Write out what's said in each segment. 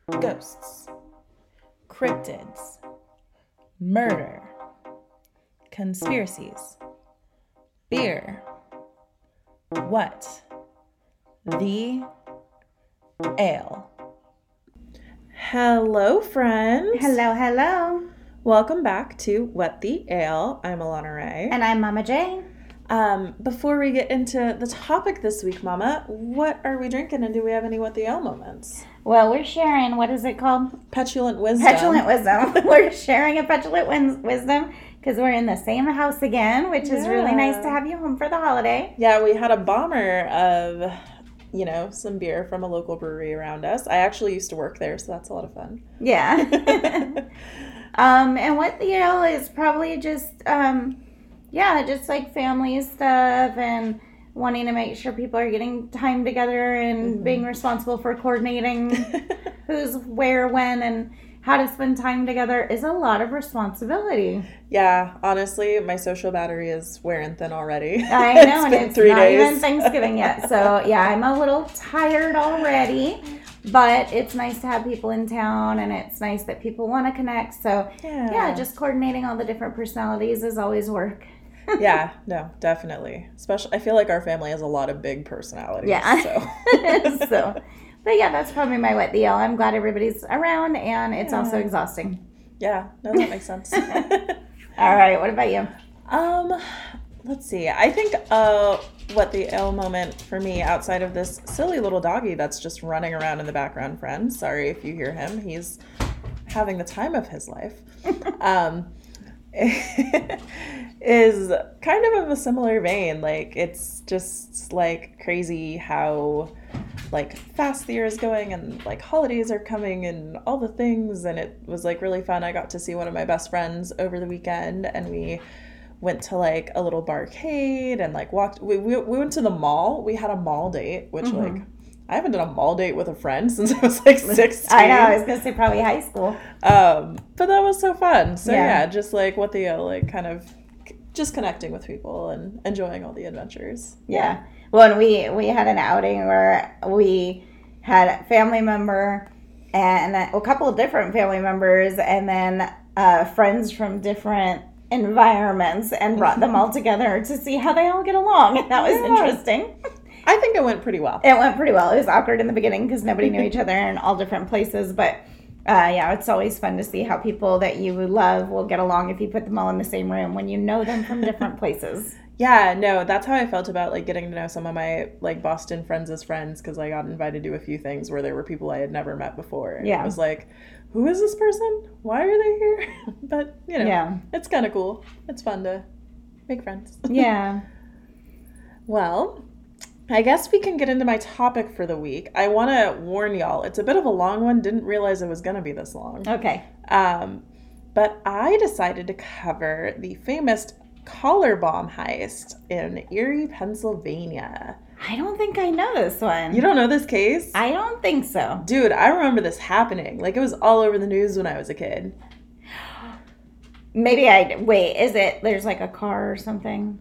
Ghosts, cryptids, murder, conspiracies, beer. What the ale? Hello, friends. Hello. Welcome back to What the Ale. I'm Alana Ray. And I'm Mama J. Before we get into the topic this week, Mama, what are we drinking, and do we have any What the Ale moments? Well, we're sharing, what is it called? Petulant wisdom. Petulant wisdom. We're sharing a petulant wisdom because we're in the same house again, which is really nice to have you home for the holiday. Yeah, we had a bomber of, some beer from a local brewery around us. I actually used to work there, so that's a lot of fun. Yeah. And What the Ale is probably just like family stuff and wanting to make sure people are getting time together and being responsible for coordinating who's where, when, and how to spend time together is a lot of responsibility. Yeah, honestly, my social battery is wearing thin already. I know, and it's not even Thanksgiving yet. So, yeah, I'm a little tired already. But it's nice to have people in town, and it's nice that people want to connect. So, yeah, just coordinating all the different personalities is always work. Yeah, no, definitely. Especially, I feel like our family has a lot of big personalities. Yeah. But yeah, that's probably my What the Ale. I'm glad everybody's around, and it's also exhausting. Yeah, no, that makes sense. All right, what about you? Let's see. I think What the Ale moment for me, outside of this silly little doggy that's just running around in the background, friends. Sorry if you hear him. He's having the time of his life. Is kind of a similar vein. Like, it's just like crazy how like fast the year is going, and like holidays are coming and all the things, and it was like really fun. I got to see one of my best friends over the weekend, and we went to like a little barcade and like we went to the mall. We had a mall date, which like I haven't done a mall date with a friend since I was like 16. I know, I was gonna say probably high school. But that was so fun. So yeah, just like What the Ale, like kind of just connecting with people and enjoying all the adventures. Yeah. Well, and we had an outing where we had a family member and a couple of different family members, and then friends from different environments, and brought them all together to see how they all get along. And that was interesting. I think it went pretty well. It went pretty well. It was awkward in the beginning because nobody knew each other in all different places, but it's always fun to see how people that you love will get along if you put them all in the same room when you know them from different places. Yeah, no, that's how I felt about like getting to know some of my like Boston friends as friends, because I got invited to a few things where there were people I had never met before. And it was like, who is this person? Why are they here? But, it's kind of cool. It's fun to make friends. Yeah. Well, I guess we can get into my topic for the week. I want to warn y'all, it's a bit of a long one. Didn't realize it was going to be this long. Okay. But I decided to cover the famous collar bomb heist in Erie, Pennsylvania. I don't think I know this one. You don't know this case? I don't think so. Dude, I remember this happening. Like, it was all over the news when I was a kid. Maybe there's like a car or something?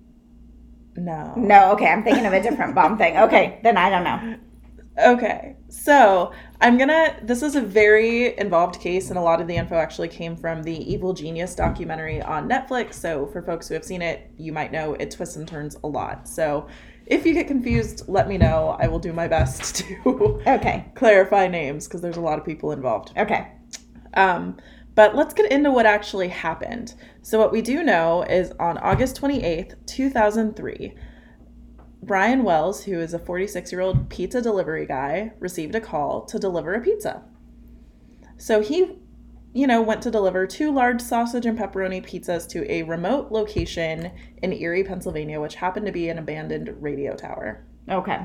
No. No, okay, I'm thinking of a different bomb thing. Okay, then I don't know. Okay, so this is a very involved case, and a lot of the info actually came from the Evil Genius documentary on Netflix. So for folks who have seen it, you might know it twists and turns a lot. So if you get confused, let me know. I will do my best to clarify names, because there's a lot of people involved. Okay. But let's get into what actually happened. So what we do know is on August 28th, 2003, Brian Wells, who is a 46-year-old pizza delivery guy, received a call to deliver a pizza. So he, went to deliver 2 large sausage and pepperoni pizzas to a remote location in Erie, Pennsylvania, which happened to be an abandoned radio tower. Okay.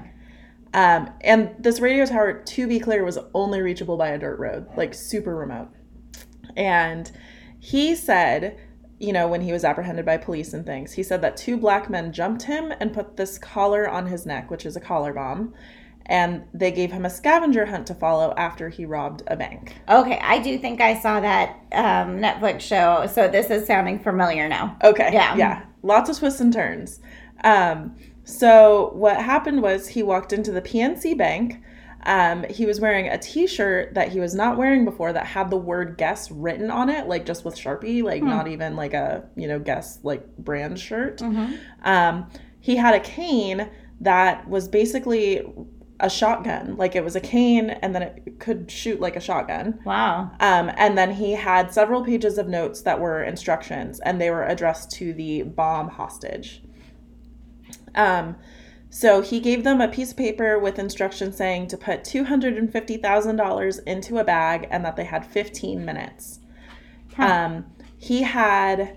And this radio tower, to be clear, was only reachable by a dirt road, like super remote. And he said, when he was apprehended by police and things, he said that 2 black men jumped him and put this collar on his neck, which is a collar bomb. And they gave him a scavenger hunt to follow after he robbed a bank. Okay, I do think I saw that Netflix show, so this is sounding familiar now. Okay, yeah. Lots of twists and turns. So what happened was he walked into the PNC Bank, He was wearing a t-shirt that he was not wearing before that had the word Guess written on it, like just with Sharpie, like not even like a, Guess like brand shirt. He had a cane that was basically a shotgun. Like it was a cane and then it could shoot like a shotgun. Wow. And then he had several pages of notes that were instructions, and they were addressed to the bomb hostage. So he gave them a piece of paper with instructions saying to put $250,000 into a bag and that they had 15 minutes. He had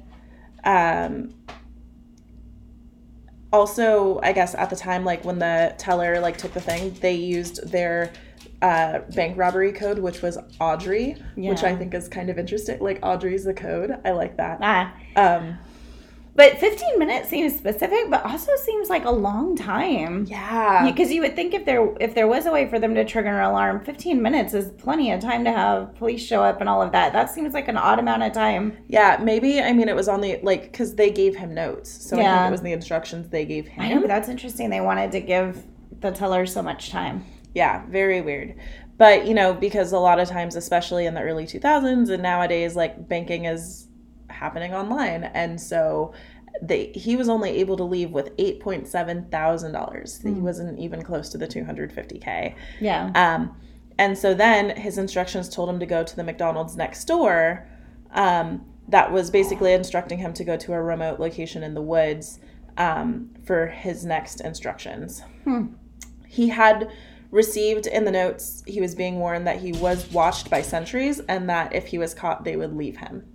also, I guess at the time, like when the teller like took the thing, they used their bank robbery code, which was Audrey, which I think is kind of interesting. Like Audrey's the code. I like that. But 15 minutes seems specific, but also seems like a long time. Yeah. Because you would think if there was a way for them to trigger an alarm, 15 minutes is plenty of time to have police show up and all of that. That seems like an odd amount of time. Yeah, maybe, I mean, it was on the, like, because they gave him notes. So I think it was the instructions they gave him. I know, but that's interesting. They wanted to give the teller so much time. Yeah, very weird. But, because a lot of times, especially in the early 2000s and nowadays, like, banking is happening online, and so he was only able to leave with $8,700. He wasn't even close to the $250K. Yeah. And so then his instructions told him to go to the McDonald's next door. That was basically instructing him to go to a remote location in the woods for his next instructions. He had received in the notes, he was being warned that he was watched by sentries and that if he was caught, they would leave him.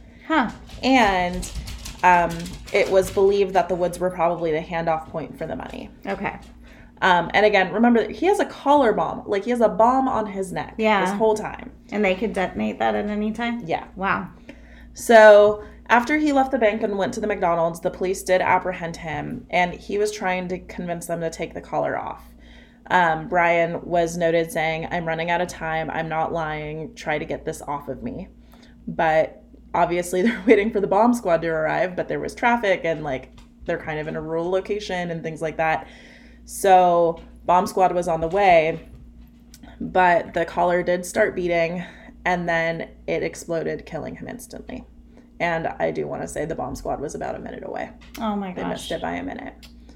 And it was believed that the woods were probably the handoff point for the money. Okay. And again, remember that he has a collar bomb. Like, he has a bomb on his neck this whole time. And they could detonate that at any time? Yeah. Wow. So after he left the bank and went to the McDonald's, the police did apprehend him, and he was trying to convince them to take the collar off. Brian was noted saying, "I'm running out of time. I'm not lying. Try to get this off of me." But obviously they're waiting for the bomb squad to arrive, but there was traffic and like they're kind of in a rural location and things like that. So bomb squad was on the way, but the collar did start beating and then it exploded, killing him instantly. And I do want to say the bomb squad was about a minute away. Oh my gosh. They missed it by a minute.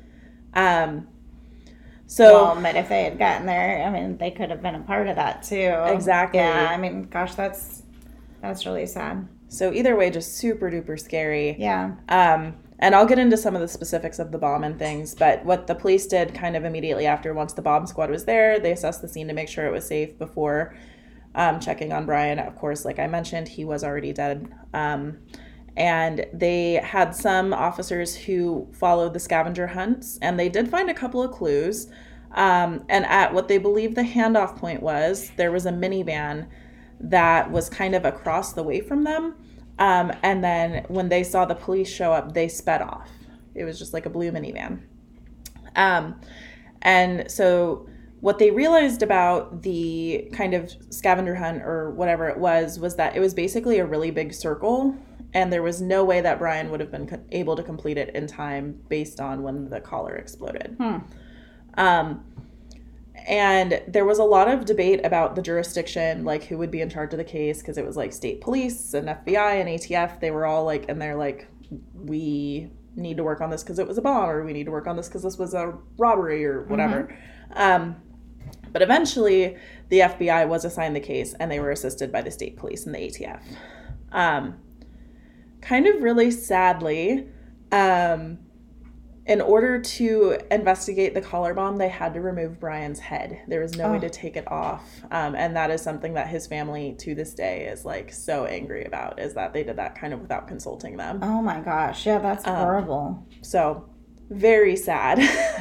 But if they had gotten there, I mean, they could have been a part of that too. Exactly. Yeah, I mean, gosh, that's really sad. So either way, just super duper scary. Yeah. And I'll get into some of the specifics of the bomb and things, but what the police did kind of immediately after, once the bomb squad was there, they assessed the scene to make sure it was safe before checking on Brian. Of course, like I mentioned, he was already dead. And they had some officers who followed the scavenger hunts, and they did find a couple of clues. And at what they believed the handoff point was, there was a minivan that was kind of across the way from them. And then when they saw the police show up, they sped off. It was just like a blue minivan. And so what they realized about the kind of scavenger hunt or whatever it was that it was basically a really big circle, and there was no way that Brian would have been able to complete it in time based on when the collar exploded. And there was a lot of debate about the jurisdiction, like who would be in charge of the case, because it was like state police and FBI and ATF. They were all like, and they're like, we need to work on this because it was a bomb, or we need to work on this because this was a robbery or whatever. But eventually the FBI was assigned the case, and they were assisted by the state police and the ATF. Kind of really sadly, in order to investigate the collar bomb, they had to remove Brian's head. There was no way to take it off. And that is something that his family to this day is like so angry about, is that they did that kind of without consulting them. Oh my gosh. Yeah, that's horrible. So very sad.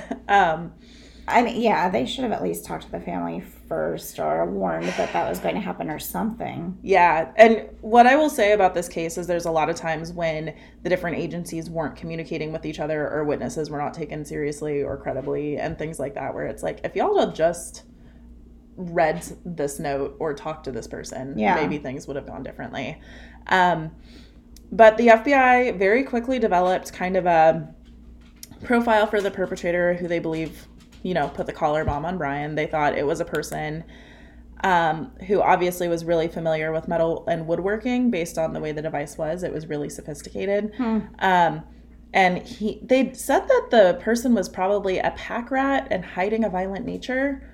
I mean, yeah, they should have at least talked to the family first or warned that was going to happen or something. Yeah. And what I will say about this case is there's a lot of times when the different agencies weren't communicating with each other, or witnesses were not taken seriously or credibly, and things like that, where it's like, if y'all had just read this note or talked to this person, maybe things would have gone differently. But the FBI very quickly developed kind of a profile for the perpetrator, who they believe put the collar bomb on Brian. They thought it was a person who obviously was really familiar with metal and woodworking based on the way the device was. It was really sophisticated. And they said that the person was probably a pack rat and hiding a violent nature.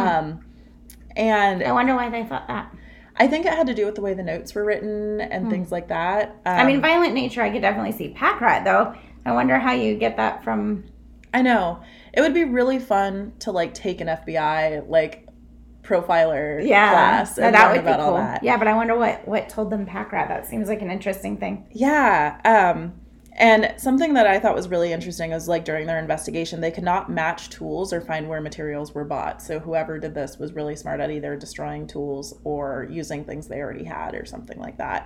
And I wonder why they thought that. I think it had to do with the way the notes were written and things like that. I mean, violent nature, I could definitely see. Pack rat, though, I wonder how you get that from... I know. It would be really fun to, like, take an FBI, like, profiler class and that learn would about be cool. all that. Yeah, but I wonder what told them pack rat. That seems like an interesting thing. Yeah. And something that I thought was really interesting is, like, during their investigation, they could not match tools or find where materials were bought. So whoever did this was really smart at either destroying tools or using things they already had or something like that.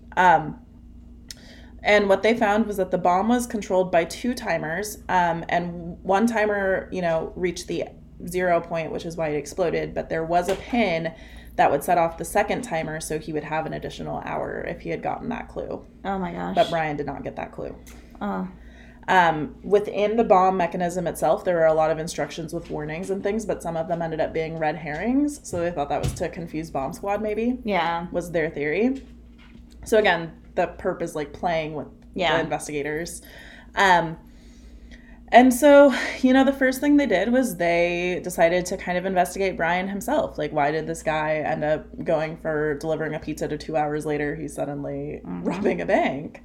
And what they found was that the bomb was controlled by 2 timers, and one timer, reached the 0 point, which is why it exploded, but there was a pin that would set off the second timer, so he would have an additional hour if he had gotten that clue. Oh my gosh. But Brian did not get that clue. Oh. Within the bomb mechanism itself, there were a lot of instructions with warnings and things, but some of them ended up being red herrings, so they thought that was to confuse Bomb Squad, maybe. Yeah. Was their theory. So again, the perp is, like, playing with the investigators. And so, the first thing they did was they decided to kind of investigate Brian himself. Like, why did this guy end up going for delivering a pizza to 2 hours later, he's suddenly robbing a bank?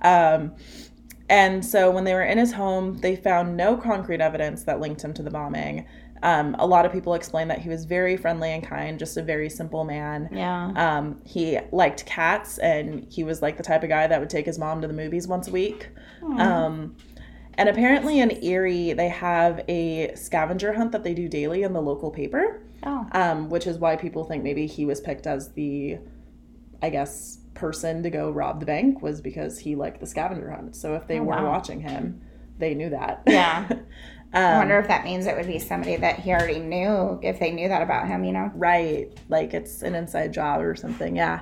And so when they were in his home, they found no concrete evidence that linked him to the bombing. A lot of people explained that he was very friendly and kind, just a very simple man. Yeah. He liked cats, and he was, like, the type of guy that would take his mom to the movies once a week. And apparently in Erie, they have a scavenger hunt that they do daily in the local paper, which is why people think maybe he was picked as the, I guess, person to go rob the bank, was because he liked the scavenger hunt. So if they were watching him, they knew that. Yeah. I wonder if that means it would be somebody that he already knew, if they knew that about him, Right. Like it's an inside job or something, yeah.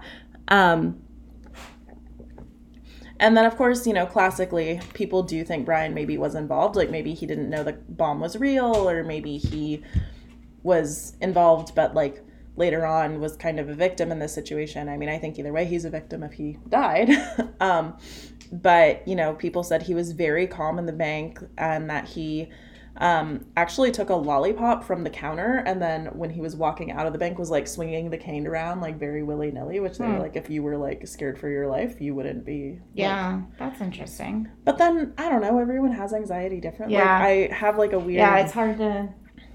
And then, of course, classically, people do think Brian maybe was involved. Like, maybe he didn't know the bomb was real, or maybe he was involved, but, like, later on was kind of a victim in this situation. I mean, I think either way, he's a victim if he died. But, people said he was very calm in the bank and that he actually took a lollipop from the counter, and then when he was walking out of the bank was, like, swinging the cane around, like, very willy-nilly, which they were like, if you were, like, scared for your life, you wouldn't be. Yeah, that's interesting. But then, I don't know, everyone has anxiety differently. Yeah. Like, I have, like, a weird... Yeah, it's hard to...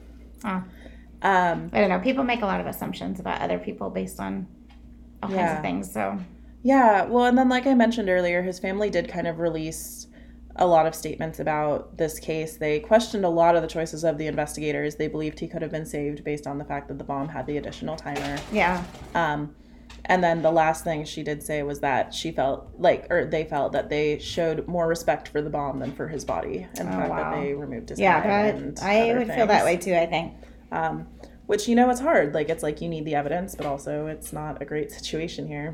I don't know. People make a lot of assumptions about other people based on all kinds of things, so... Yeah, well, and then, like I mentioned earlier, his family did kind of release a lot of statements about this case. They questioned a lot of the choices of the investigators. They believed he could have been saved based on the fact that the bomb had the additional timer. Yeah. And then the last thing she did say was that she felt like, or they felt that they showed more respect for the bomb than for his body, and the fact that they removed his head. And I would feel that way too, I think. Which, it's hard. Like, it's like you need the evidence, but also it's not a great situation here.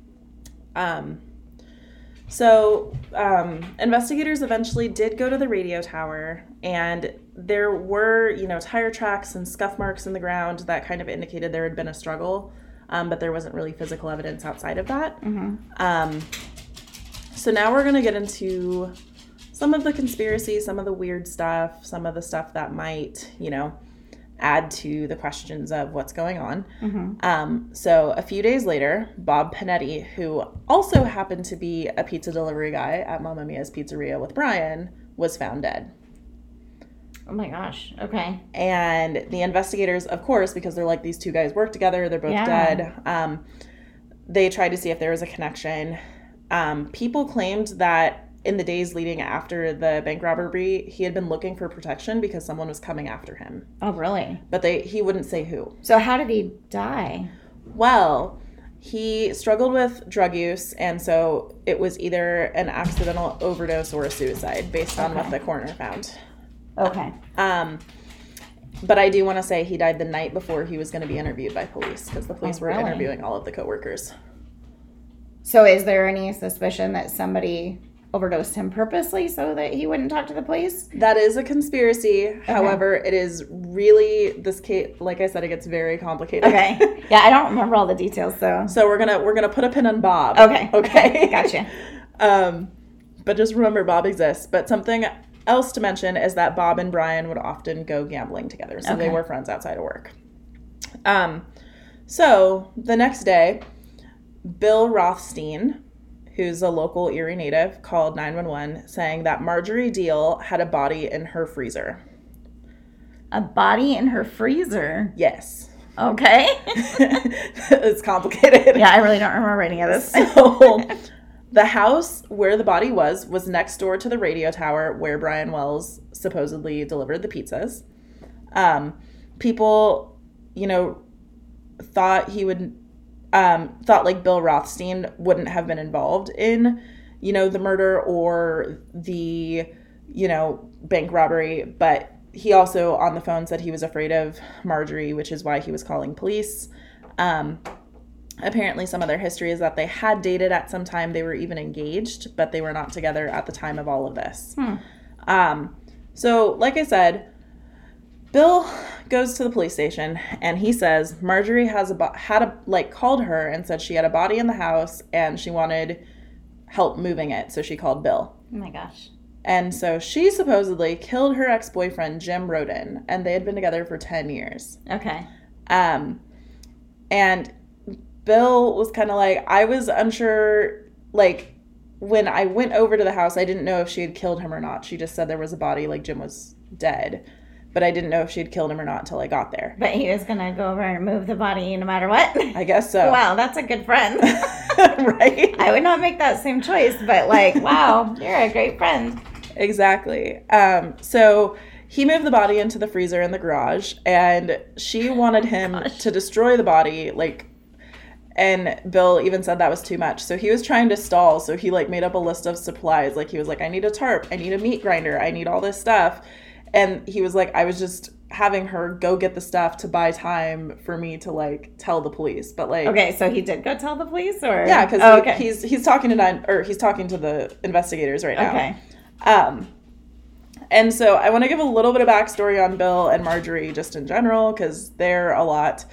So investigators eventually did go to the radio tower, and there were, tire tracks and scuff marks in the ground that kind of indicated there had been a struggle, but there wasn't really physical evidence outside of that. So now we're going to get into some of the conspiracy, some of the weird stuff, some of the stuff that might, add to the questions of what's going on. So a few days later, Bob Panetti, who also happened to be a pizza delivery guy at Mamma Mia's Pizzeria with Brian, was found dead. Oh my gosh. Okay. And the investigators, of course, because they're like, these two guys work together, they're both dead. They tried to see if there was a connection. People claimed that in the days leading after the bank robbery, he had been looking for protection because someone was coming after him. Oh, really? But he wouldn't say who. So how did he die? Well, he struggled with drug use, and so it was either an accidental overdose or a suicide based on what the coroner found. Okay. But I do want to say he died the night before he was going to be interviewed by police, because the police were interviewing all of the coworkers. So is there any suspicion that somebody overdosed him purposely so that he wouldn't talk to the police? That is a conspiracy. However, it is really, this case, like I said, it gets very complicated. Okay. Yeah, I don't remember all the details, so. So we're gonna put a pin on Bob. Okay. Okay. Gotcha. But just remember, Bob exists. But something else to mention is that Bob and Brian would often go gambling together. So they were friends outside of work. So the next day, Bill Rothstein, who's a local Erie native, called 911 saying that Marjorie Deal had a body in her freezer. A body in her freezer? Yes. Okay. It's complicated. Yeah, I really don't remember any of this. So the house where the body was next door to the radio tower where Brian Wells supposedly delivered the pizzas. People, thought he would, thought like Bill Rothstein wouldn't have been involved in, the murder or the, bank robbery. But he also on the phone said he was afraid of Marjorie, which is why he was calling police. Apparently some of their history is that they had dated at some time. They were even engaged, but they were not together at the time of all of this. So like I said, Bill goes to the police station and he says Marjorie called her and said she had a body in the house and she wanted help moving it. So she called Bill. Oh my gosh. And so she supposedly killed her ex-boyfriend, Jim Roden, and they had been together for 10 years. Okay. And Bill was kind of like, I was unsure, like, when I went over to the house, I didn't know if she had killed him or not. She just said there was a body, like Jim was dead. But I didn't know if she had killed him or not until I got there. But he was going to go over and move the body no matter what? I guess so. Wow, that's a good friend. Right? I would not make that same choice, but wow, you're a great friend. Exactly. So he moved the body into the freezer in the garage, and she wanted him to destroy the body, and Bill even said that was too much. So he was trying to stall. So he made up a list of supplies. He was like, I need a tarp. I need a meat grinder. I need all this stuff. And he was like, I was just having her go get the stuff to buy time for me to tell the police. But okay, so he did go tell the police, or yeah, because he's talking to he's talking to the investigators right now. Okay. And so I want to give a little bit of backstory on Bill and Marjorie just in general, because they're a lot.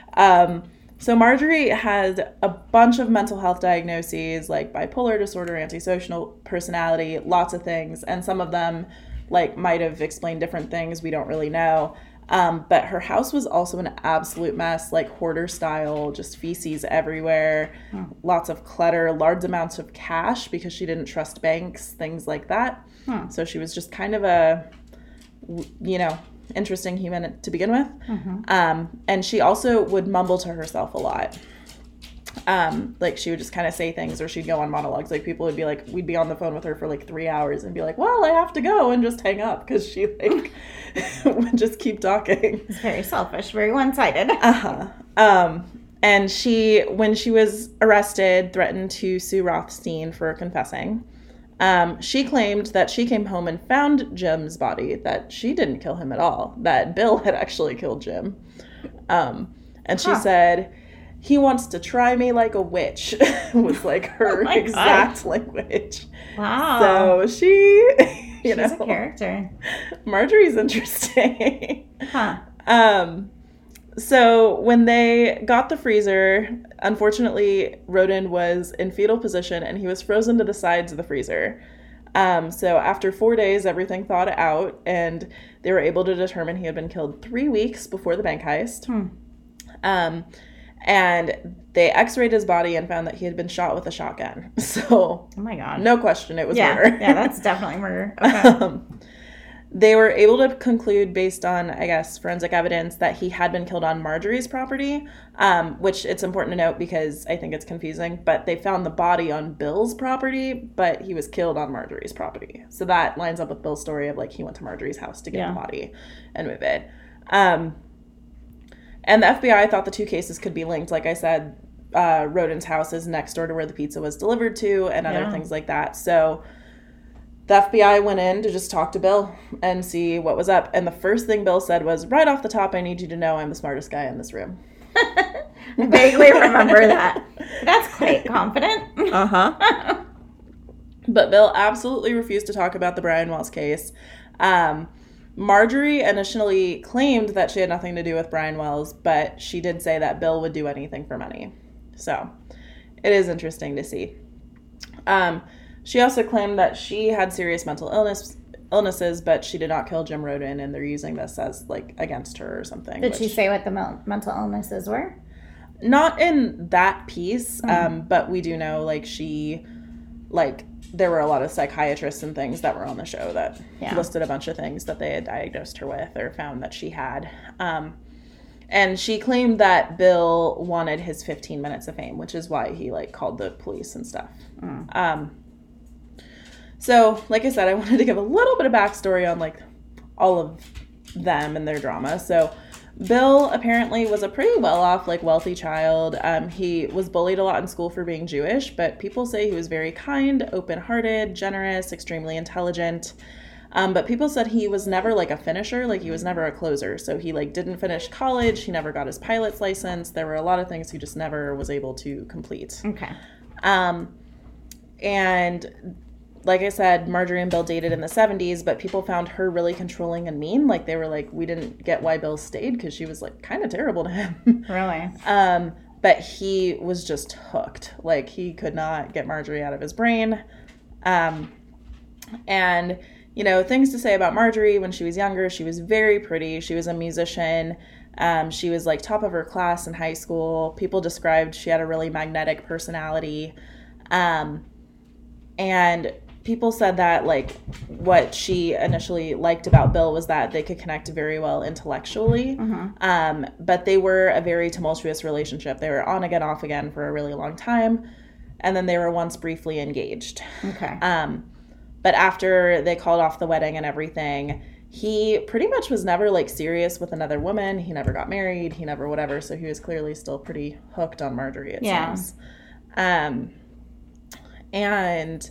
So Marjorie had a bunch of mental health diagnoses, like bipolar disorder, antisocial personality, lots of things. And some of them might have explained different things. We don't really know. But her house was also an absolute mess, hoarder style, just feces everywhere, lots of clutter, large amounts of cash because she didn't trust banks, things like that. So she was just kind of a, interesting human to begin with. And she also would mumble to herself a lot. She would just kind of say things, or she'd go on monologues. People would be we'd be on the phone with her for 3 hours and be like, well, I have to go, and just hang up because she would just keep talking. It's very selfish, very one-sided. And she, when she was arrested, threatened to sue Rothstein for confessing. She claimed that she came home and found Jim's body, that she didn't kill him at all, that Bill had actually killed Jim. And she said, he wants to try me like a witch, was her exact language. Wow. So she's a character. Marjorie's interesting. So when they got the freezer, unfortunately, Roden was in fetal position and he was frozen to the sides of the freezer. So after 4 days, everything thawed out and they were able to determine he had been killed 3 weeks before the bank heist. And they x-rayed his body and found that he had been shot with a shotgun. So, oh my God, no question, it was murder. Yeah, that's definitely murder. Okay. They were able to conclude based on, I guess, forensic evidence that he had been killed on Marjorie's property, which it's important to note because I think it's confusing. But they found the body on Bill's property, but he was killed on Marjorie's property. So that lines up with Bill's story of he went to Marjorie's house to get the body and move it. And the FBI thought the two cases could be linked. Like I said, Roden's house is next door to where the pizza was delivered to and other things like that. So the FBI went in to just talk to Bill and see what was up. And the first thing Bill said was, right off the top, I need you to know I'm the smartest guy in this room. Vaguely remember that. That's quite confident. But Bill absolutely refused to talk about the Brian Wells case. Marjorie initially claimed that she had nothing to do with Brian Wells, but she did say that Bill would do anything for money. So it is interesting to see. She also claimed that she had serious mental illnesses, but she did not kill Jim Roden, and they're using this as, like, against her or something. Did she say what the mental illnesses were? Not in that piece, but we do know, like, there were a lot of psychiatrists and things that were on the show that listed a bunch of things that they had diagnosed her with or found that she had. And she claimed that Bill wanted his 15 minutes of fame, which is why he, like, called the police and stuff. So, like I said, I wanted to give a little bit of backstory on, like, all of them and their drama. So, Bill apparently was a pretty well-off, like, wealthy child. He was bullied a lot in school for being Jewish, but people say he was very kind, open-hearted, generous, extremely intelligent. But people said he was never, like, a finisher. Like, he was never a closer. So he, like, didn't finish college. He never got his pilot's license. There were a lot of things he just never was able to complete. Okay. And like I said, Marjorie and Bill dated in the 70s, but people found her really controlling and mean. Like, they were like, we didn't get why Bill stayed because she was, like, kind of terrible to him. Really? But he was just hooked. Like, he could not get Marjorie out of his brain. And, you know, things to say about Marjorie when she was younger. She was very pretty. She was a musician. She was, like, top of her class in high school. People described she had a really magnetic personality. And people said that, like, what she initially liked about Bill was that they could connect very well intellectually. But they were a very tumultuous relationship. They were on again, off again for a really long time. And then they were once briefly engaged. Okay. But after they called off the wedding and everything, he pretty much was never, like, serious with another woman. He never got married. He never whatever. So he was clearly still pretty hooked on Marjorie, it seems. And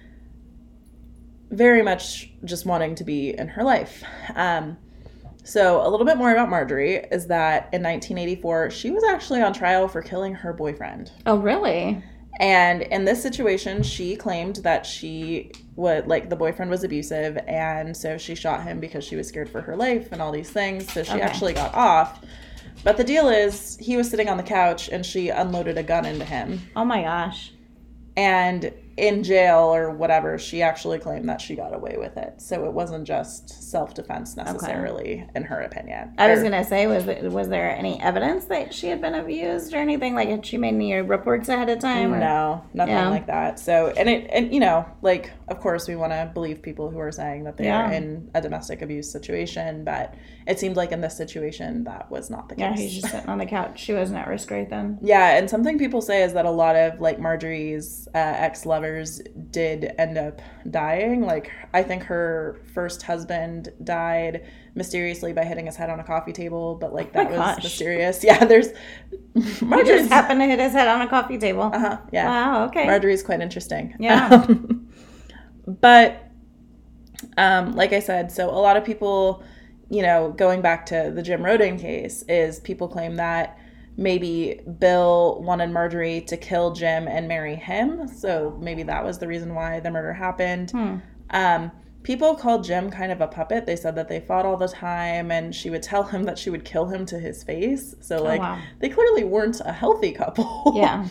very much just wanting to be in her life. So a little bit more about Marjorie is that in 1984, she was actually on trial for killing her boyfriend. Oh, really? And in this situation, she claimed that the boyfriend was abusive, and so she shot him because she was scared for her life and all these things. So she actually got off. But the deal is, he was sitting on the couch, and she unloaded a gun into him. Oh, my gosh. And in jail or whatever, she actually claimed that she got away with it. So it wasn't just self-defense necessarily, in her opinion. I was going to say, was there any evidence that she had been abused or anything? Like, had she made any reports ahead of time? Or? No, nothing like that. So, and you know, like, of course, we want to believe people who are saying that they are in a domestic abuse situation, but it seemed like in this situation, that was not the case. Yeah, he's just sitting on the couch. She wasn't at risk right then. Yeah, and something people say is that a lot of, like, Marjorie's ex-lovers did end up dying. Like, I think her first husband died mysteriously by hitting his head on a coffee table, but, like, that was mysterious. Yeah, there's... Marjorie's... He just happened to hit his head on a coffee table. Yeah. Wow, okay. Marjorie's quite interesting. Yeah. But, like I said, so a lot of people, you know, going back to the Jim Roden case, is people claim that maybe Bill wanted Marjorie to kill Jim and marry him. So maybe that was the reason why the murder happened. People called Jim kind of a puppet. They said that they fought all the time, and she would tell him that she would kill him to his face. So, like, they clearly weren't a healthy couple. Yeah.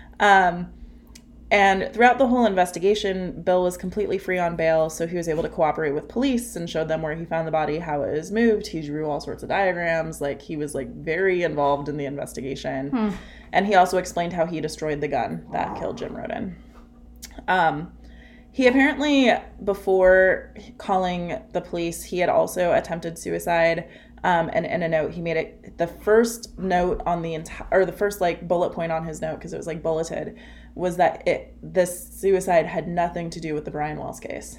And throughout the whole investigation, Bill was completely free on bail, so he was able to cooperate with police and showed them where he found the body, how it was moved. He drew all sorts of diagrams. Like, he was, like, very involved in the investigation. And he also explained how he destroyed the gun that killed Jim Roden. He apparently, before calling the police, he had also attempted suicide. And in a note, he made it the first note on the entire, or the first, like, bullet point on his note, because it was, like, bulleted, was that this suicide had nothing to do with the Brian Wells case.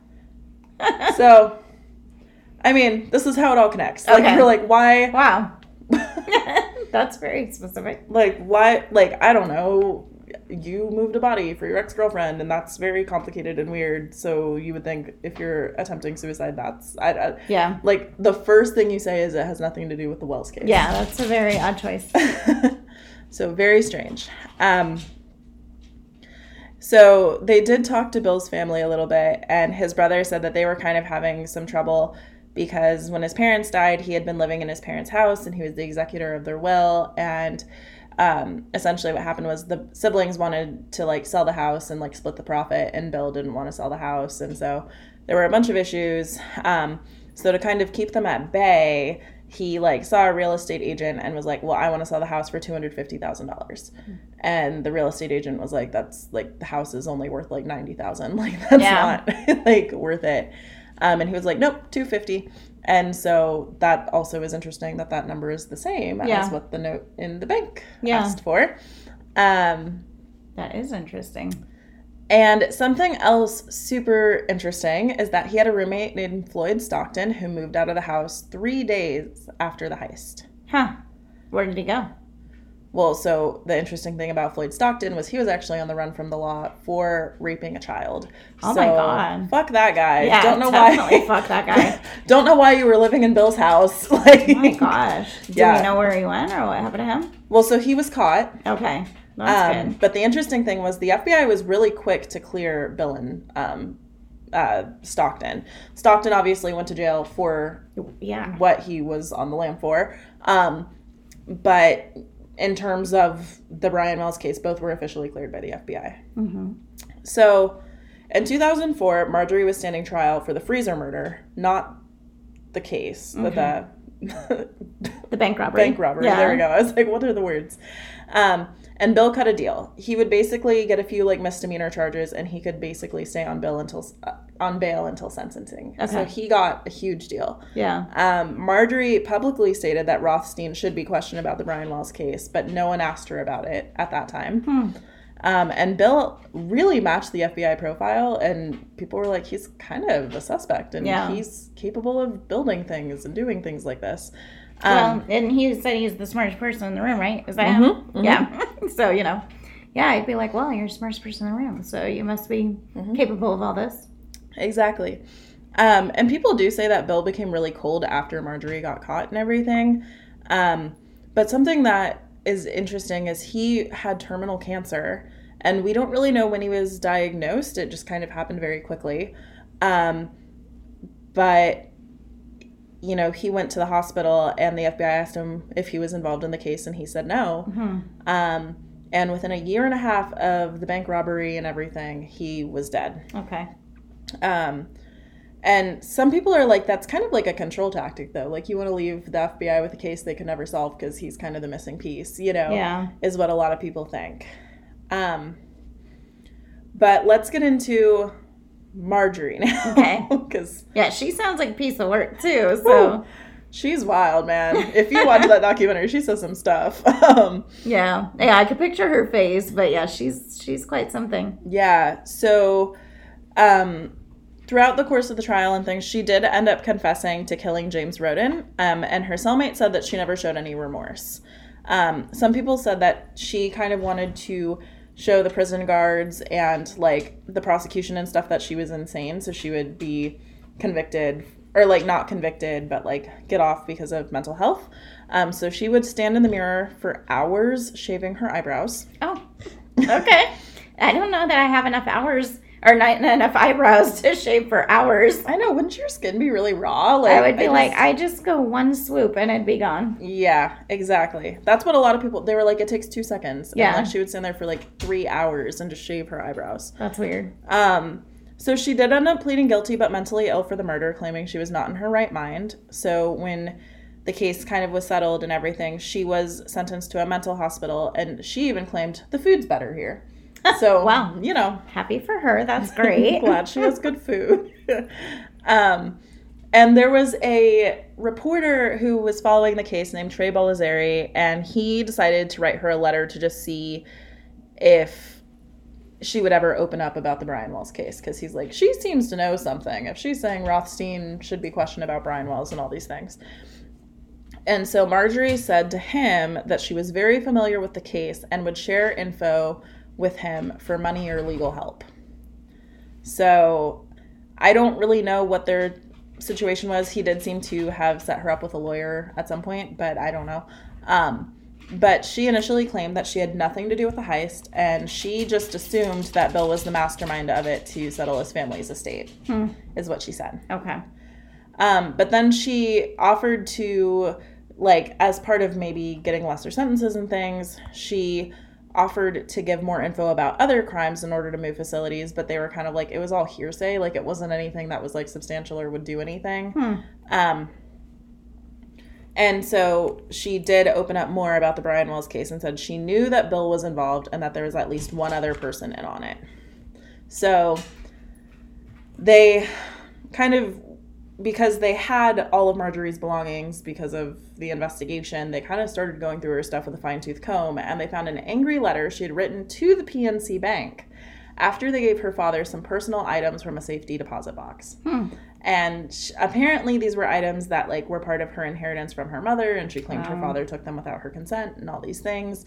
So, I mean, this is how it all connects. Like, you're like, why? Wow. That's very specific. Like, why? Like, I don't know. You moved a body for your ex-girlfriend, and that's very complicated and weird. So you would think if you're attempting suicide, that's... yeah. Like, the first thing you say is it has nothing to do with the Wells case. Yeah, that's a very odd choice. So, very strange. So they did talk to Bill's family a little bit, and his brother said that they were kind of having some trouble because when his parents died, he had been living in his parents' house and he was the executor of their will. And essentially what happened was the siblings wanted to like sell the house and like split the profit, and Bill didn't want to sell the house. And so there were a bunch of issues. So to kind of keep them at bay, he like saw a real estate agent and was like, well, I want to sell the house for $250,000. And the real estate agent was like, that's like, the house is only worth like 90,000. Like that's not like worth it. And he was like, nope, 250. And so that also is interesting that that number is the same as what the note in the bank asked for. That is interesting. And something else super interesting is that he had a roommate named Floyd Stockton who moved out of the house 3 days after the heist. Huh. Where did he go? Well, so the interesting thing about Floyd Stockton was he was actually on the run from the law for raping a child. Oh my God. Fuck that guy. Yeah, don't know definitely why. Fuck that guy. Don't know why you were living in Bill's house. Like, oh my gosh. Do we know where he went or what happened to him? Well, so he was caught. Okay. That's good. But the interesting thing was the FBI was really quick to clear Bill and Stockton. Stockton obviously went to jail for what he was on the lam for. But in terms of the Brian Wells case, both were officially cleared by the FBI. Mm-hmm. So in 2004, Marjorie was standing trial for the freezer murder, not the case, but the bank robbery. Bank robbery. Yeah. There we go. I was like, what are the words? And Bill cut a deal. He would basically get a few like misdemeanor charges, and he could basically stay on bail until sentencing. Okay. So he got a huge deal. Yeah. Marjorie publicly stated that Rothstein should be questioned about the Brian Wells case, but no one asked her about it at that time. And Bill really matched the FBI profile, and people were like, he's kind of a suspect, and he's capable of building things and doing things like this. Well, and he said he's the smartest person in the room, right? Is that him? Mm-hmm. Yeah. So, I'd be like, well, you're the smartest person in the room, so you must be capable of all this. Exactly. And people do say that Bill became really cold after Marjorie got caught and everything. But something that is interesting is he had terminal cancer, and we don't really know when he was diagnosed. It just kind of happened very quickly. But he went to the hospital, and the FBI asked him if he was involved in the case, and he said no. Mm-hmm. And within a year and a half of the bank robbery and everything, he was dead. Okay. And some people are like, that's kind of like a control tactic, though. Like, you want to leave the FBI with a case they can never solve because he's kind of the missing piece, is what a lot of people think. But let's get into Marjorie now. Okay. Because she sounds like a piece of work too. So she's wild, man. If you watch that documentary, she says some stuff. Yeah, I could picture her face, but she's quite something. Yeah. So, throughout the course of the trial and things, she did end up confessing to killing James Roden. And her cellmate said that she never showed any remorse. Some people said that she kind of wanted to show the prison guards and like the prosecution and stuff that she was insane, so she would be convicted, or like not convicted, but like get off because of mental health. So she would stand in the mirror for hours shaving her eyebrows. Oh, okay. I don't know that I have enough hours or not enough eyebrows to shave for hours. I know. Wouldn't your skin be really raw? Like, I would be I just go one swoop and it'd be gone. Yeah, exactly. That's what a lot of people, they were like, it takes 2 seconds. Yeah. And like she would stand there for like 3 hours and just shave her eyebrows. That's weird. So she did end up pleading guilty but mentally ill for the murder, claiming she was not in her right mind. So when the case kind of was settled and everything, she was sentenced to a mental hospital, and she even claimed the food's better here. So, wow. Happy for her. That's great. Glad she has good food. And there was a reporter who was following the case named Trey Bolazari, and he decided to write her a letter to just see if she would ever open up about the Brian Wells case, because he's like, she seems to know something if she's saying Rothstein should be questioned about Brian Wells and all these things. And so Marjorie said to him that she was very familiar with the case and would share info with him for money or legal help. So I don't really know what their situation was. He did seem to have set her up with a lawyer at some point, but I don't know. But she initially claimed that she had nothing to do with the heist, and she just assumed that Bill was the mastermind of it to settle his family's estate, is what she said. Okay. But then she offered to, like, as part of maybe getting lesser sentences and things, she offered to give more info about other crimes in order to move facilities, but they were kind of like, it was all hearsay. Like, it wasn't anything that was, like, substantial or would do anything. And so she did open up more about the Brian Wells case and said she knew that Bill was involved and that there was at least one other person in on it. So they kind of, because they had all of Marjorie's belongings because of the investigation, they kind of started going through her stuff with a fine-tooth comb, and they found an angry letter she had written to the PNC Bank after they gave her father some personal items from a safety deposit box. And apparently these were items that, like, were part of her inheritance from her mother, and she claimed her father took them without her consent and all these things.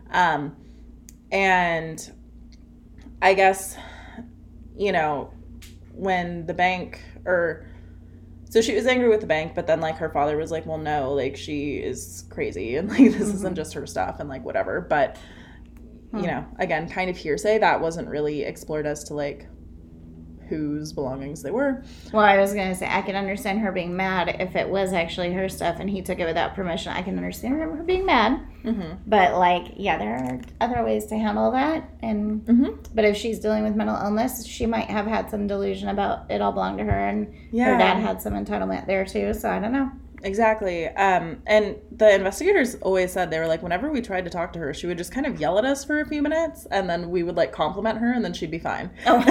And I guess, you know, when the bank, so she was angry with the bank, but then, like, her father was like, well, no, like, she is crazy, and, like, this isn't just her stuff, and, like, whatever. But, you know, again, kind of hearsay. That wasn't really explored as to, like, whose belongings they were. Well, I was going to say, I can understand her being mad if it was actually her stuff and he took it without permission. I can understand her being mad. But, like, yeah, there are other ways to handle that. And But if she's dealing with mental illness, she might have had some delusion about it all belonged to her, and her dad had some entitlement there too. So I don't know. Exactly. And the investigators always said, they were like, whenever we tried to talk to her, she would just kind of yell at us for a few minutes, and then we would, like, compliment her, and then she'd be fine.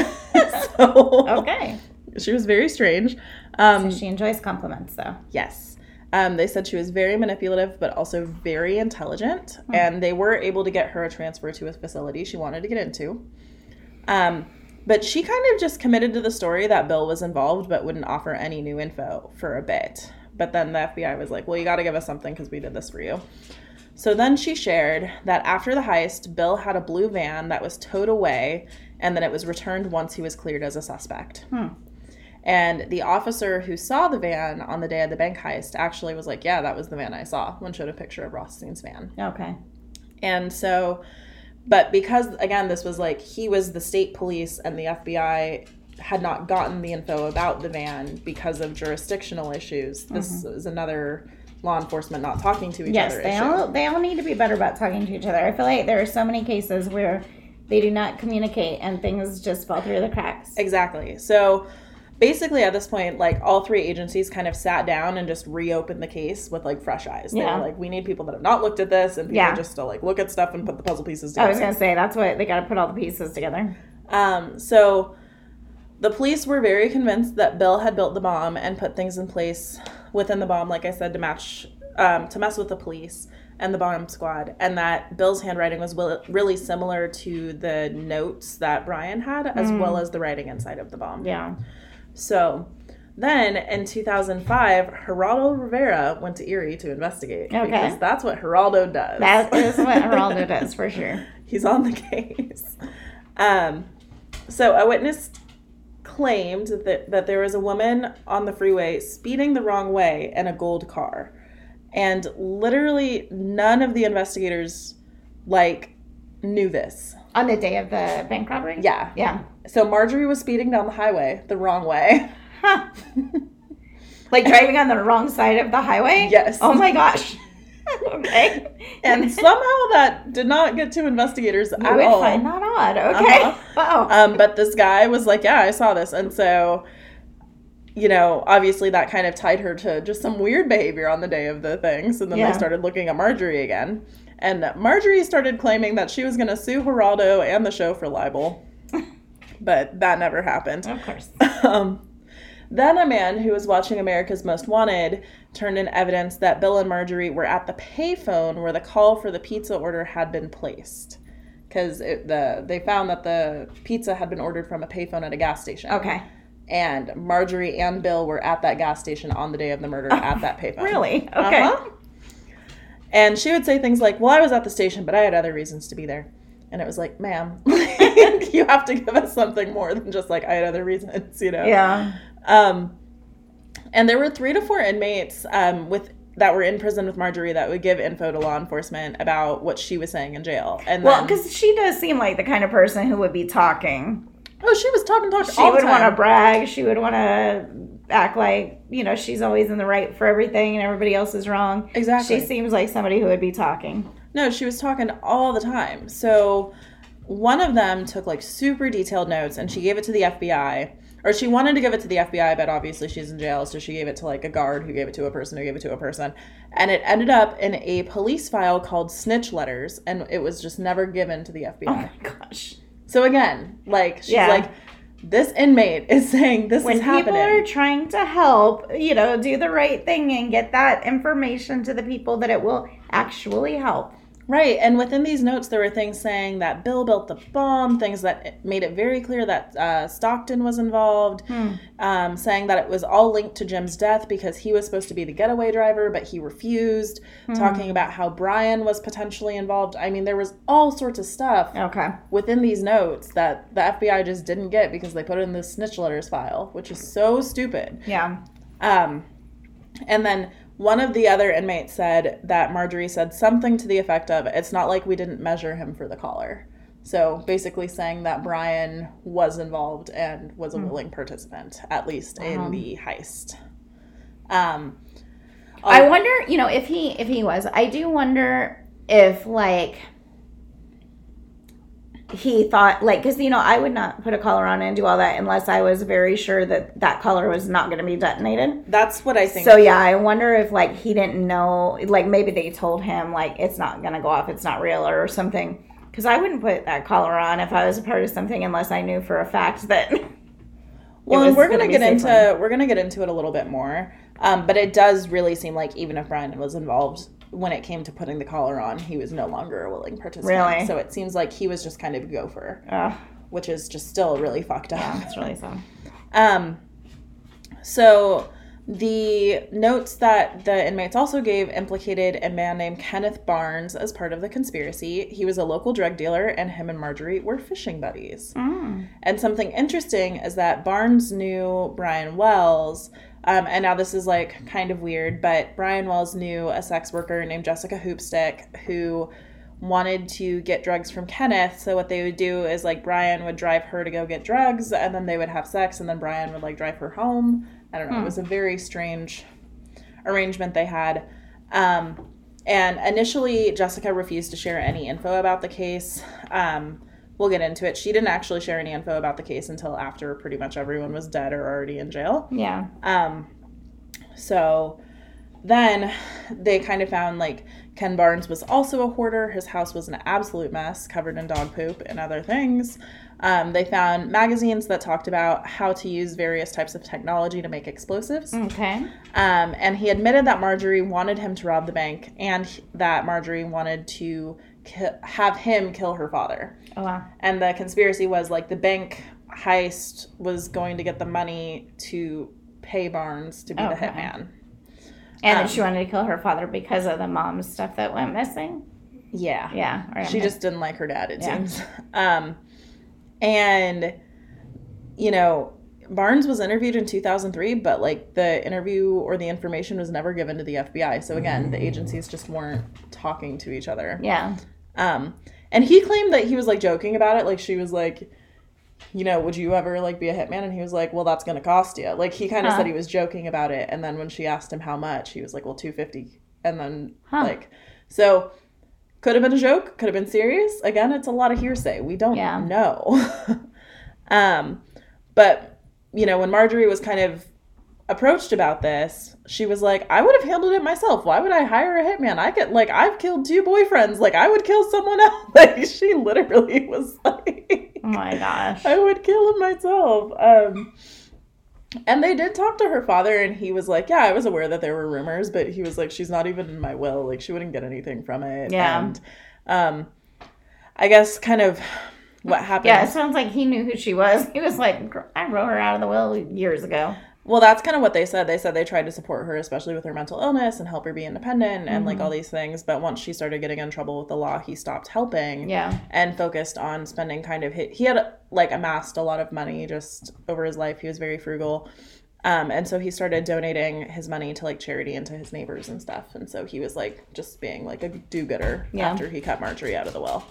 So, Okay. She was very strange. So she enjoys compliments, though. Yes. They said she was very manipulative, but also very intelligent, and they were able to get her a transfer to a facility she wanted to get into. But she kind of just committed to the story that Bill was involved, but wouldn't offer any new info for a bit. But then the FBI was like, well, you got to give us something because we did this for you. So then she shared that after the heist, Bill had a blue van that was towed away, and then it was returned once he was cleared as a suspect. And the officer who saw the van on the day of the bank heist actually was like, yeah, that was the van I saw, when showed a picture of Rothstein's van. Okay. And so, but because, again, this was like, he was the state police and the FBI had not gotten the info about the van because of jurisdictional issues. This is another law enforcement not talking to each other issue. They all need to be better about talking to each other. I feel like there are so many cases where they do not communicate and things just fall through the cracks. Exactly. So basically at this point, like, all three agencies kind of sat down and just reopened the case with, like, fresh eyes. They were like, we need people that have not looked at this, and people just to, like, look at stuff and put the puzzle pieces together. I was going to say, that's what they got to put all the pieces together. So the police were very convinced that Bill had built the bomb and put things in place within the bomb, like I said, to mess with the police and the bomb squad, and that Bill's handwriting was really similar to the notes that Brian had, as well as the writing inside of the bomb. Yeah. So then in 2005, Geraldo Rivera went to Erie to investigate. Okay. Because that's what Geraldo does. That is what Geraldo does, for sure. He's on the case. So a witness claimed that there was a woman on the freeway speeding the wrong way in a gold car. And literally none of the investigators, like, knew this. On the day of the bank robbery? Yeah. Yeah. So Marjorie was speeding down the highway the wrong way. Huh. Like driving on the wrong side of the highway? Yes. Oh my gosh. Okay. And somehow that did not get to investigators at all. I would find that odd. Okay. Wow. But this guy was like, yeah, I saw this. And so, you know, obviously that kind of tied her to just some weird behavior on the day of the things. And then they started looking at Marjorie again. And Marjorie started claiming that she was going to sue Geraldo and the show for libel. But that never happened. Of course. Then a man who was watching America's Most Wanted turned in evidence that Bill and Marjorie were at the payphone where the call for the pizza order had been placed. Because they found that the pizza had been ordered from a payphone at a gas station. Okay. And Marjorie and Bill were at that gas station on the day of the murder at that payphone. Really? Okay. And she would say things like, well, I was at the station, but I had other reasons to be there. And it was like, ma'am, you have to give us something more than just like, I had other reasons, you know? Yeah. And there were 3 to 4 inmates that were in prison with Marjorie that would give info to law enforcement about what she was saying in jail. And well, because she does seem like the kind of person who would be talking. Oh, she was talking all the time. She would want to brag. She would want to act like, she's always in the right for everything and everybody else is wrong. Exactly. She seems like somebody who would be talking. No, she was talking all the time. So one of them took like super detailed notes and she gave it to the FBI. Or she wanted to give it to the FBI, but obviously she's in jail, so she gave it to like a guard who gave it to a person who gave it to a person. And it ended up in a police file called snitch letters, and it was just never given to the FBI. Oh my gosh. So again, like, she's like, this inmate is saying this is happening. When people are trying to help, do the right thing and get that information to the people that it will actually help. Right, and within these notes, there were things saying that Bill built the bomb, things that made it very clear that Stockton was involved, saying that it was all linked to Jim's death because he was supposed to be the getaway driver, but he refused, talking about how Brian was potentially involved. I mean, there was all sorts of stuff within these notes that the FBI just didn't get because they put it in the snitch letters file, which is so stupid. Yeah. And then one of the other inmates said that Marjorie said something to the effect of, it's not like we didn't measure him for the collar. So basically saying that Brian was involved and was a willing participant, at least in the heist. I wonder, if he was, I do wonder if, like, he thought, like, because, I would not put a collar on and do all that unless I was very sure that collar was not going to be detonated. That's what I think. So, yeah, I wonder if, like, he didn't know, like, maybe they told him, like, it's not going to go off, it's not real or something. Because I wouldn't put that collar on if I was a part of something unless I knew for a fact that well, and we're going to get into it a little bit more. But it does really seem like even if Brian was involved, when it came to putting the collar on, he was no longer a willing participant. Really? So it seems like he was just kind of a gopher, which is just still really fucked up. Yeah, it's really sad. So the notes that the inmates also gave implicated a man named Kenneth Barnes as part of the conspiracy. He was a local drug dealer, and him and Marjorie were fishing buddies. And something interesting is that Barnes knew Brian Wells. And now this is like kind of weird, but Brian Wells knew a sex worker named Jessica Hoopstick who wanted to get drugs from Kenneth. So what they would do is like Brian would drive her to go get drugs and then they would have sex and then Brian would like drive her home. I don't know. It was a very strange arrangement they had. And initially Jessica refused to share any info about the case. We'll get into it. She didn't actually share any info about the case until after pretty much everyone was dead or already in jail. Yeah. So then they kind of found like Ken Barnes was also a hoarder. His house was an absolute mess, covered in dog poop and other things. They found magazines that talked about how to use various types of technology to make explosives. Okay. And he admitted that Marjorie wanted him to rob the bank and that Marjorie wanted to have him kill her father. Oh, wow. And the conspiracy was like the bank heist was going to get the money to pay Barnes to be the hitman. And then she wanted to kill her father because of the mom's stuff that went missing? Yeah. Yeah. Right, she just didn't like her dad, it seems. And, Barnes was interviewed in 2003, but, like, the interview or the information was never given to the FBI. So, again, the agencies just weren't talking to each other. Yeah. And he claimed that he was, like, joking about it. Like, she was like, would you ever, like, be a hitman? And he was like, well, that's going to cost you. Like, he kind of said he was joking about it. And then when she asked him how much, he was like, well, $250. And then, so could have been a joke. Could have been serious. Again, it's a lot of hearsay. We don't know. But, when Marjorie was kind of approached about this, she was like, I would have handled it myself. Why would I hire a hitman? I've killed 2 boyfriends. Like, I would kill someone else. Like, she literally was like, oh my gosh, I would kill him myself. And they did talk to her father, and he was like, yeah, I was aware that there were rumors, but he was like, she's not even in my will. Like, she wouldn't get anything from it. Yeah. And I guess kind of what happened. Yeah, it sounds like he knew who she was. He was like, I wrote her out of the will years ago. Well, that's kind of what they said. They said they tried to support her, especially with her mental illness and help her be independent and like all these things. But once she started getting in trouble with the law, he stopped helping and focused on spending kind of he had like amassed a lot of money just over his life. He was very frugal. And so he started donating his money to like charity and to his neighbors and stuff. And so he was like just being like a do-gooder after he cut Marjorie out of the will.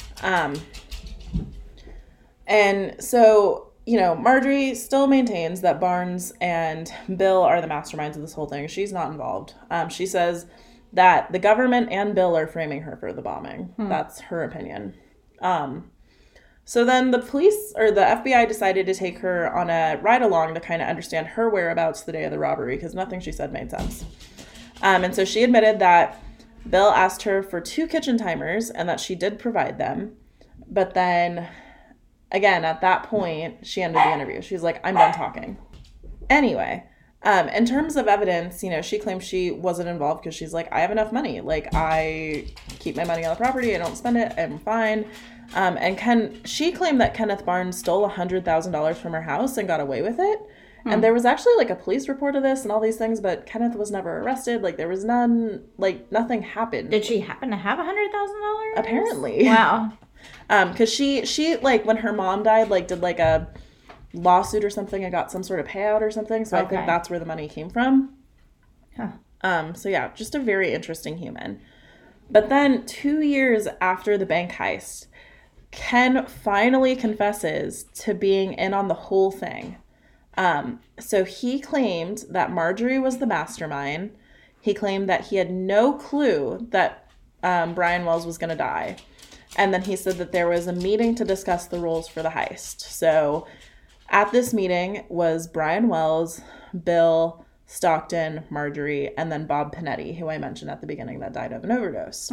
And so, you know, Marjorie still maintains that Barnes and Bill are the masterminds of this whole thing. She's not involved. She says that the government and Bill are framing her for the bombing. That's her opinion. So then the police or the FBI decided to take her on a ride along to kind of understand her whereabouts the day of the robbery because nothing she said made sense. And so she admitted that Bill asked her for 2 kitchen timers and that she did provide them. But then, again, at that point, she ended the interview. She was like, I'm done talking. Anyway, in terms of evidence, you know, she claims she wasn't involved because she's like, I have enough money. Like, I keep my money on the property. I don't spend it. I'm fine. And she claimed that Kenneth Barnes stole $100,000 from her house and got away with it. And there was actually like a police report of this and all these things, but Kenneth was never arrested. Like there was nothing happened. Did she happen to have $100,000? Apparently. Wow. Because she like when her mom died, like did like a lawsuit or something and got some sort of payout or something. So I think that's where the money came from. Huh. So yeah, just a very interesting human. But then 2 years after the bank heist, Ken finally confesses to being in on the whole thing. So he claimed that Marjorie was the mastermind. He claimed that he had no clue that Brian Wells was going to die. And then he said that there was a meeting to discuss the rules for the heist. So at this meeting was Brian Wells, Bill, Stockton, Marjorie, and then Bob Pinetti, who I mentioned at the beginning that died of an overdose.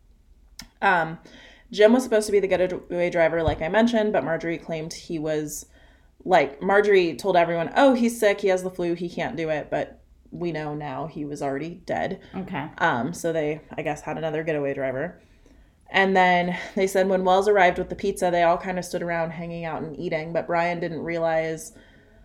Jim was supposed to be the getaway driver, like I mentioned, but Marjorie claimed he was, Marjorie told everyone, oh, he's sick, he has the flu, he can't do it, but we know now he was already dead. Okay. So they, I guess, had another getaway driver. And then they said when Wells arrived with the pizza, they all kind of stood around hanging out and eating, but Brian didn't realize,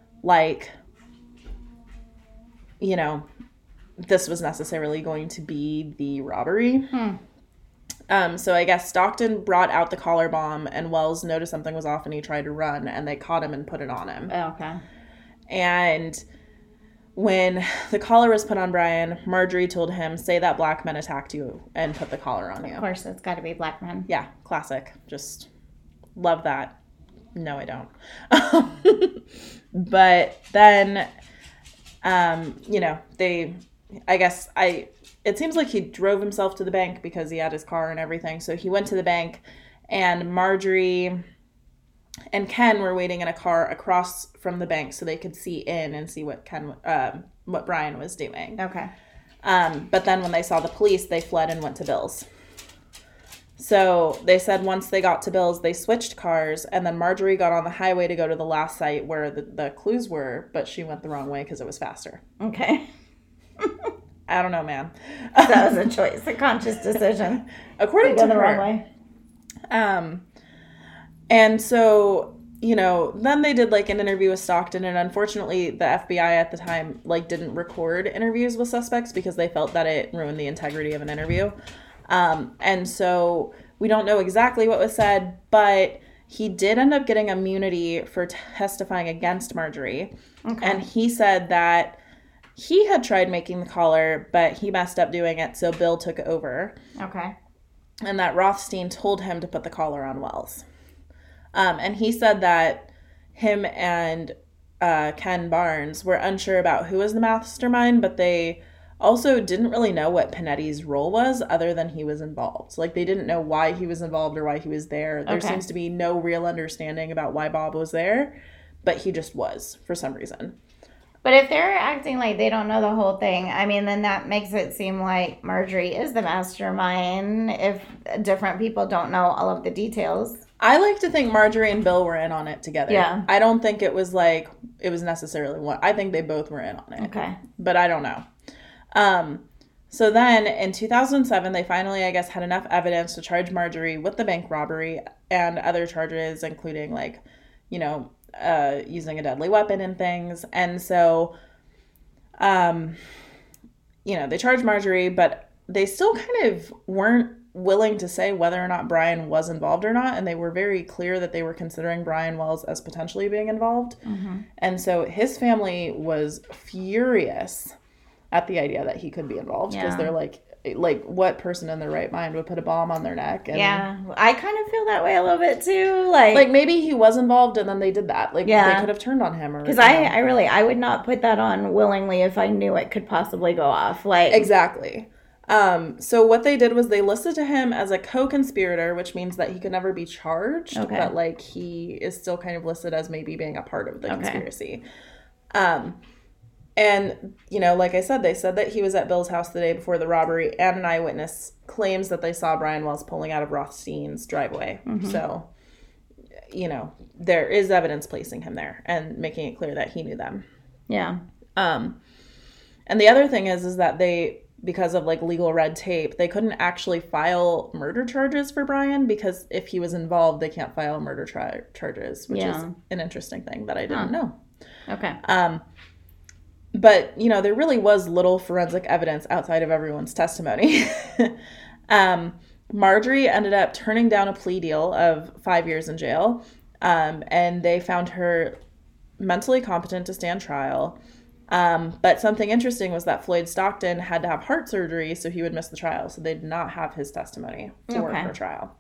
this was necessarily going to be the robbery. So I guess Stockton brought out the collar bomb and Wells noticed something was off and he tried to run and they caught him and put it on him. Oh, okay. And when the collar was put on Brian, Marjorie told him, say that black men attacked you and put the collar on you. Of course, it's got to be black men. Yeah, classic. Just love that. No, I don't. But then, it seems like he drove himself to the bank because he had his car and everything. So he went to the bank and Marjorie and Ken were waiting in a car across from the bank so they could see in and see what Brian was doing. Okay. But then when they saw the police, they fled and went to Bill's. So they said once they got to Bill's, they switched cars, and then Marjorie got on the highway to go to the last site where the clues were, but she went the wrong way because it was faster. Okay. I don't know, man. That was a choice, a conscious decision. According to go the her. wrong way. And so, then they did an interview with Stockton, and unfortunately the FBI at the time didn't record interviews with suspects because they felt that it ruined the integrity of an interview. And so we don't know exactly what was said, but he did end up getting immunity for testifying against Marjorie. Okay. And he said that he had tried making the collar, but he messed up doing it, so Bill took over. Okay. And that Rothstein told him to put the collar on Wells. And he said that him and Ken Barnes were unsure about who was the mastermind, but they also didn't really know what Pinetti's role was other than he was involved. They didn't know why he was involved or why he was there. There seems to be no real understanding about why Bob was there, but he just was for some reason. But if they're acting like they don't know the whole thing, then that makes it seem like Marjorie is the mastermind if different people don't know all of the details. I like to think Marjorie and Bill were in on it together. Yeah. I don't think it was necessarily one. I think they both were in on it. Okay. But I don't know. So then in 2007, they finally, I guess, had enough evidence to charge Marjorie with the bank robbery and other charges, including using a deadly weapon and things. And so, they charged Marjorie, but they still kind of weren't willing to say whether or not Brian was involved or not, and they were very clear that they were considering Brian Wells as potentially being involved. And so his family was furious at the idea that he could be involved, because they're like, what person in their right mind would put a bomb on their neck? And I kind of feel that way a little bit too. Like maybe he was involved and then they did that. Like they could have turned on him, or because I would not put that on willingly if I knew it could possibly go off. Like exactly. So what they did was they listed him as a co-conspirator, which means that he could never be charged, but like he is still kind of listed as maybe being a part of the conspiracy. And, you know, like I said, they said that he was at Bill's house the day before the robbery, and an eyewitness claims that they saw Brian Wells pulling out of Rothstein's driveway. So, you know, there is evidence placing him there and making it clear that he knew them. Yeah. And the other thing is that they, because of like legal red tape, they couldn't actually file murder charges for Brian, because if he was involved, they can't file murder charges, which is an interesting thing that I didn't know. Okay. But, you know, there really was little forensic evidence outside of everyone's testimony. Marjorie ended up turning down a plea deal of 5 years in jail, and they found her mentally competent to stand trial. But something interesting was that Floyd Stockton had to have heart surgery, so he would miss the trial. So they did not have his testimony for her trial.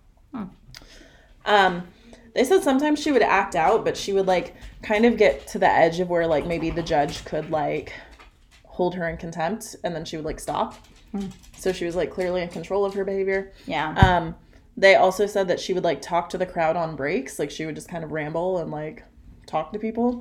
They said sometimes she would act out, but she would like kind of get to the edge of where like maybe the judge could like hold her in contempt, and then she would like stop. So she was like clearly in control of her behavior. Yeah. They also said that she would like talk to the crowd on breaks. Like she would just kind of ramble and like talk to people.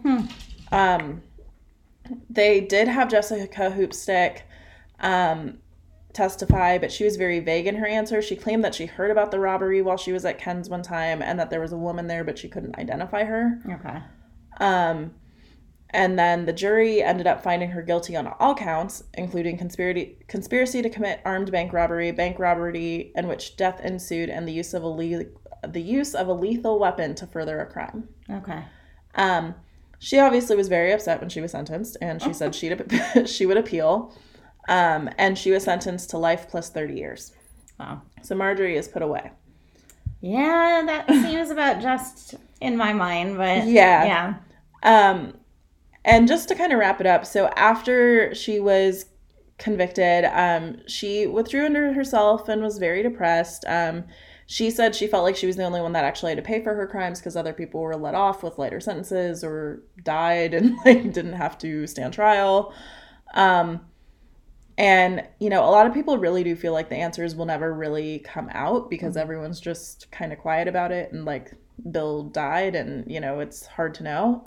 They did have Jessica Hoopstick testify, but she was very vague in her answer. She claimed that she heard about the robbery while she was at Ken's one time, and that there was a woman there, but she couldn't identify her. Okay. And then the jury ended up finding her guilty on all counts, including conspiracy to commit armed bank robbery in which death ensued, and the use of a lethal weapon to further a crime. Okay. She obviously was very upset when she was sentenced, and she said she would appeal. And she was sentenced to life plus 30 years. Wow. So Marjorie is put away. Yeah, that seems about just in my mind, but yeah. And just to kind of wrap it up, so after she was convicted, she withdrew into herself and was very depressed. She said she felt like she was the only one that actually had to pay for her crimes, because other people were let off with lighter sentences or died and like didn't have to stand trial. And, you know, a lot of people really do feel like the answers will never really come out, because everyone's just kind of quiet about it, and like Bill died, and, you know, it's hard to know.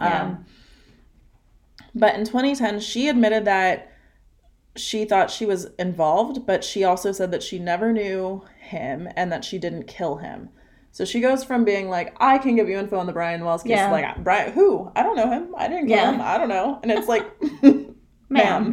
But in 2010, she admitted that she thought she was involved, but she also said that she never knew him and that she didn't kill him. So she goes from being like, I can give you info on the Brian Wells case, like, Brian, who? I don't know him. I didn't kill him. I don't know. And it's like, ma'am.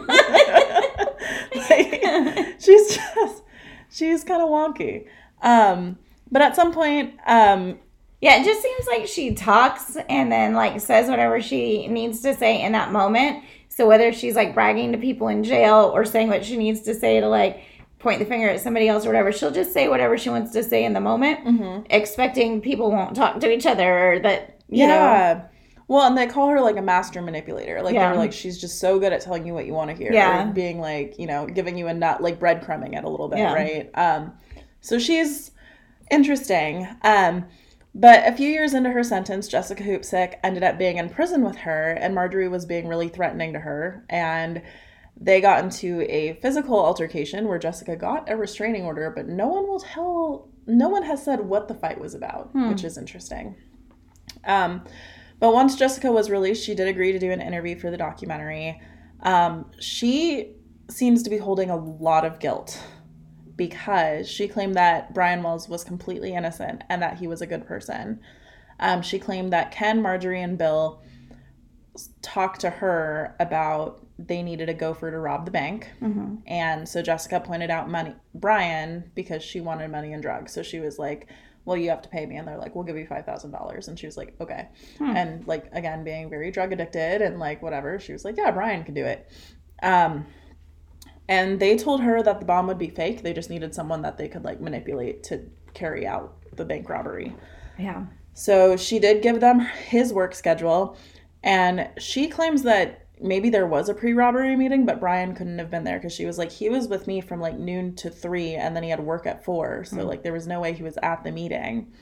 Like, she's kind of wonky. But at some point, yeah, it just seems like she talks and then like says whatever she needs to say in that moment. So whether she's like bragging to people in jail or saying what she needs to say to like point the finger at somebody else or whatever, she'll just say whatever she wants to say in the moment, expecting people won't talk to each other, or that, you know. Well, and they call her like a master manipulator. Like they're like, she's just so good at telling you what you want to hear. Yeah. Or being like, you know, giving you a nut, like breadcrumbing it a little bit, right? So she's interesting. But a few years into her sentence, Jessica Hoopstick ended up being in prison with her, and Marjorie was being really threatening to her. And they got into a physical altercation where Jessica got a restraining order, but no one has said what the fight was about, which is interesting. But once Jessica was released, she did agree to do an interview for the documentary. She seems to be holding a lot of guilt, because she claimed that Brian Wells was completely innocent and that he was a good person. She claimed that Ken, Marjorie, and Bill talked to her about they needed a gopher to rob the bank. And so Jessica pointed out Brian, because she wanted money and drugs. So she was like, well, you have to pay me. And they're like, we'll give you $5,000. And she was like, okay. And like, again, being very drug addicted and like whatever, she was like, yeah, Brian could do it. And they told her that the bomb would be fake. They just needed someone that they could like manipulate to carry out the bank robbery. Yeah. So she did give them his work schedule, and she claims that maybe there was a pre-robbery meeting, but Brian couldn't have been there because she was like, he was with me from like noon to 3, and then he had work at 4. So like there was no way he was at the meeting.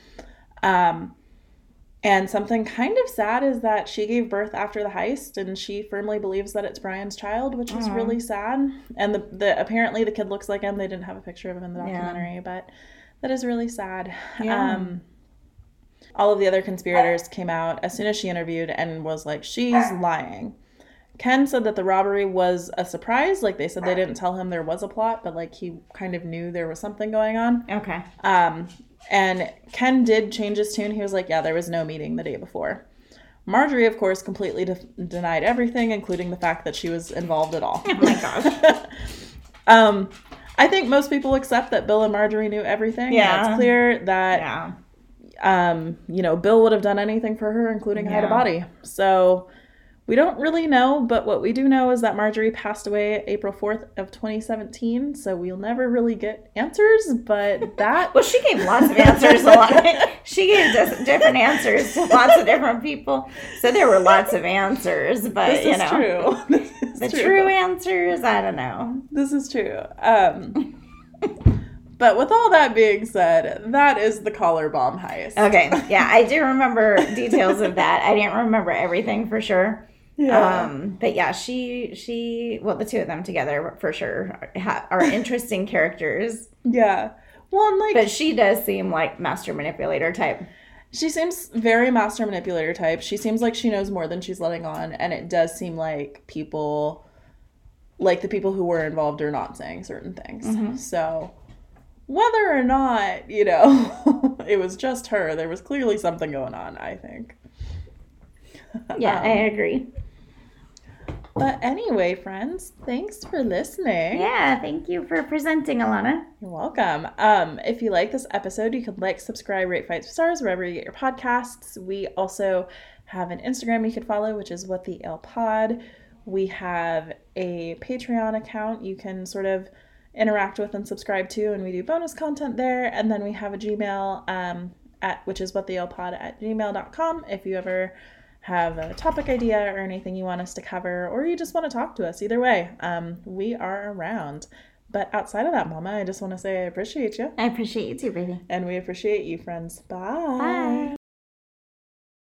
And something kind of sad is that she gave birth after the heist, and she firmly believes that it's Brian's child, which is really sad. And the apparently the kid looks like him. They didn't have a picture of him in the documentary, but that is really sad. Yeah. All of the other conspirators came out as soon as she interviewed and was like, she's lying. Ken said that the robbery was a surprise. Like, they said they didn't tell him there was a plot, but, like, he kind of knew there was something going on. Okay. And Ken did change his tune. He was like, yeah, there was no meeting the day before. Marjorie, of course, completely denied everything, including the fact that she was involved at all. Oh, my gosh. I think most people accept that Bill and Marjorie knew everything. Yeah. It's clear that... Yeah. Bill would have done anything for her, including hide a body. So we don't really know, but what we do know is that Marjorie passed away April 4th of 2017, so we'll never really get answers, but that... Well, she gave lots of answers a lot. She gave different answers to lots of different people, so there were lots of answers, but, this is true. This is the true answers, I don't know. This is true. But with all that being said, that is the collar bomb heist. Okay, yeah, I do remember details of that. I didn't remember everything for sure. Yeah. But yeah, well, the two of them together for sure are interesting characters. Yeah. Well, and like... But she does seem like master manipulator type. She seems very master manipulator type. She seems like she knows more than she's letting on, and it does seem like people, like the people who were involved are not saying certain things. Mm-hmm. So... whether or not, it was just her, there was clearly something going on, I think. Yeah, I agree. But anyway, friends, thanks for listening. Yeah, thank you for presenting, Alana. You're welcome. If you like this episode, you can like, subscribe, rate 5 stars wherever you get your podcasts. We also have an Instagram you could follow, which is What the Ale Pod. We have a Patreon account you can sort of interact with and subscribe to, and we do bonus content there. And then we have a Gmail which is whatthealepod@gmail.com if you ever have a topic idea or anything you want us to cover, or you just want to talk to us. Either way, we are around. But outside of that, Mama, I just want to say I appreciate you. I appreciate you too, baby. And we appreciate you, friends. Bye. Bye.